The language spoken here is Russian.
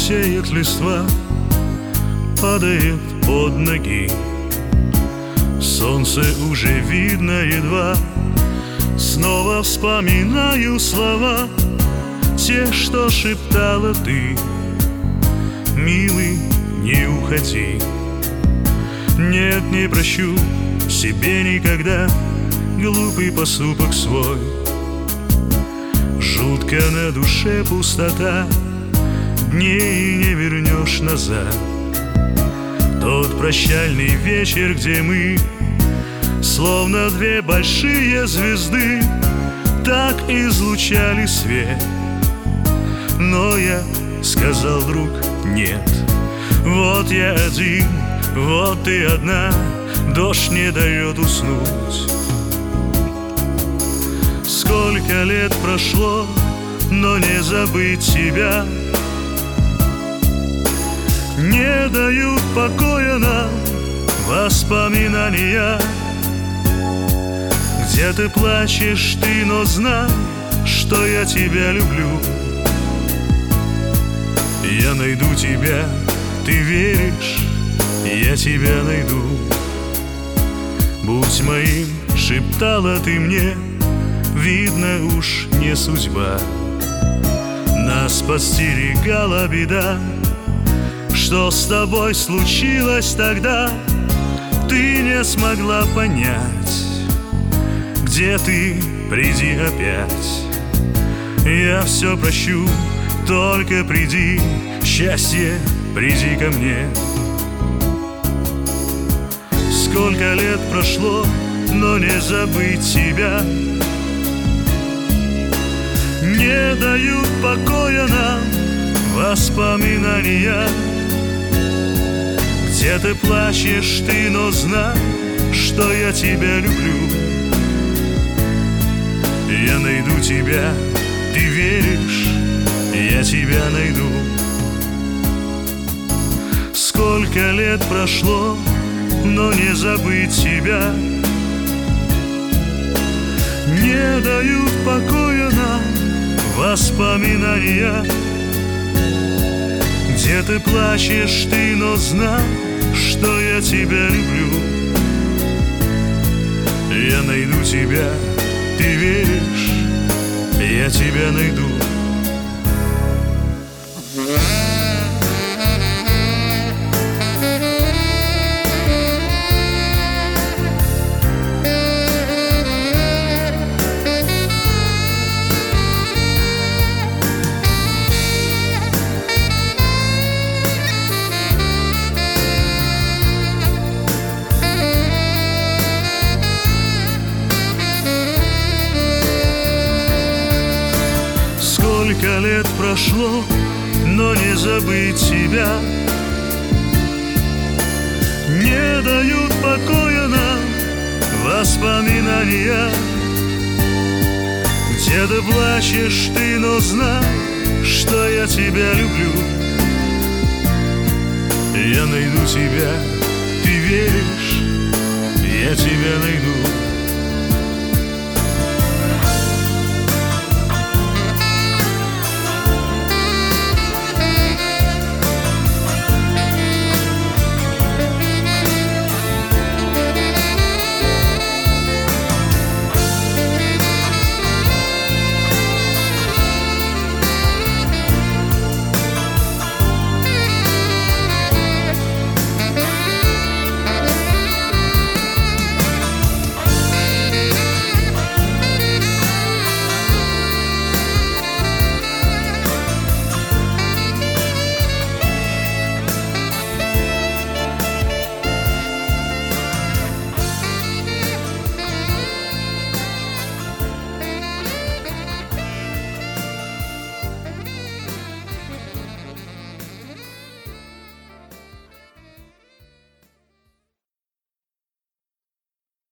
желтеет листва, падает под ноги. Солнце уже видно едва. Снова вспоминаю слова, те, что шептала ты. Милый, не уходи. Нет, не прощу себе никогда глупый поступок свой. Жутко на душе пустота, дней не вернешь назад. Тот прощальный вечер, где мы, словно две большие звезды, так излучали свет. Но я сказал, друг, нет. Вот я один, вот ты одна, дождь не дает уснуть. Сколько лет прошло, но не забыть тебя. Не дают покоя нам воспоминания. Где ты плачешь, ты, но знай, что я тебя люблю. Я найду тебя, ты веришь, я тебя найду. Будь моим, шептала ты мне, видно уж не судьба. Нас подстерегала беда. Что с тобой случилось тогда, ты не смогла понять. Где ты, приди опять. Я все прощу, только приди, счастье, приди ко мне. Сколько лет прошло, но не забыть тебя. Не дают покоя нам воспоминания. Где ты плачешь, ты, но знай, что я тебя люблю. Я найду тебя, ты веришь, я тебя найду. Сколько лет прошло, но не забыть тебя. Не дают покоя нам воспоминания. Где ты плачешь, ты, но знай, что я тебя люблю. Я найду тебя, ты веришь, я тебя найду. Сколько лет прошло, но не забыть тебя. Не дают покоя нам воспоминания. Где ты плачешь, ты, но знай, что я тебя люблю. Я найду тебя, ты веришь, я тебя найду.